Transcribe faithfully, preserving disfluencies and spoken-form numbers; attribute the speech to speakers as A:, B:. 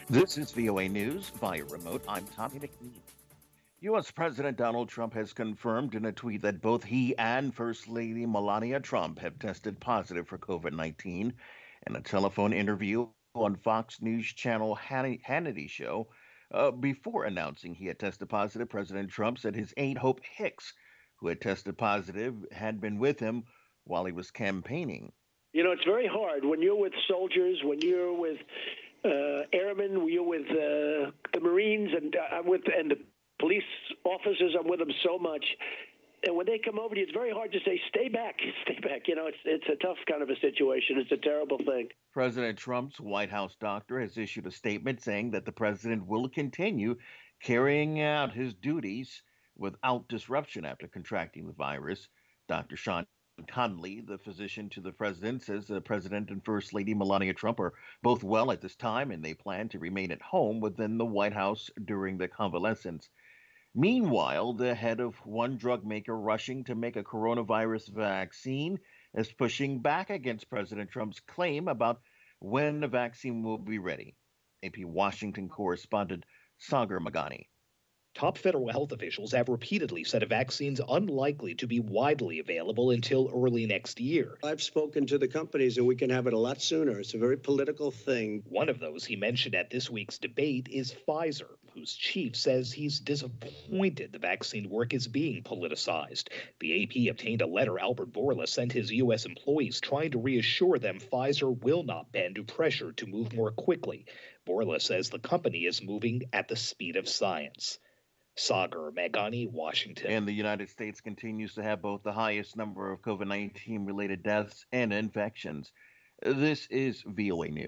A: This is V O A News via remote. I'm Tommy McNeil. U S. President Donald Trump has confirmed in a tweet that both he and First Lady Melania Trump have tested positive for COVID nineteen. In a telephone interview on Fox News Channel Hannity show, uh, before announcing he had tested positive, President Trump said his aide Hope Hicks, who had tested positive, had been with him while he was campaigning.
B: You know, it's very hard when you're with soldiers, when you're with uh, airmen, when you're with uh, the Marines, and uh, I'm with and the police officers. I'm with them so much, and when they come over to you, it's very hard to say, "Stay back, stay back." You know, it's it's a tough kind of a situation. It's a terrible thing.
A: President Trump's White House doctor has issued a statement saying that the president will continue carrying out his duties without disruption after contracting the virus. Doctor Sean Conley, the physician to the president, says the president and First Lady Melania Trump are both well at this time and they plan to remain at home within the White House during the convalescence. Meanwhile, the head of one drug maker rushing to make a coronavirus vaccine is pushing back against President Trump's claim about when the vaccine will be ready. A P Washington correspondent Sagar Magani.
C: Top federal health officials have repeatedly said a vaccine's unlikely to be widely available until early next year.
D: I've spoken to the companies and we can have it a lot sooner. It's a very political thing.
C: One of those he mentioned at this week's debate is Pfizer, whose chief says he's disappointed the vaccine work is being politicized. The A P obtained a letter Albert Bourla sent his U S employees trying to reassure them Pfizer will not bend to pressure to move more quickly. Bourla says the company is moving at the speed of science. Sagar Magani, Washington.
A: And the United States continues to have both the highest number of COVID nineteen related deaths and infections. This is V O A News.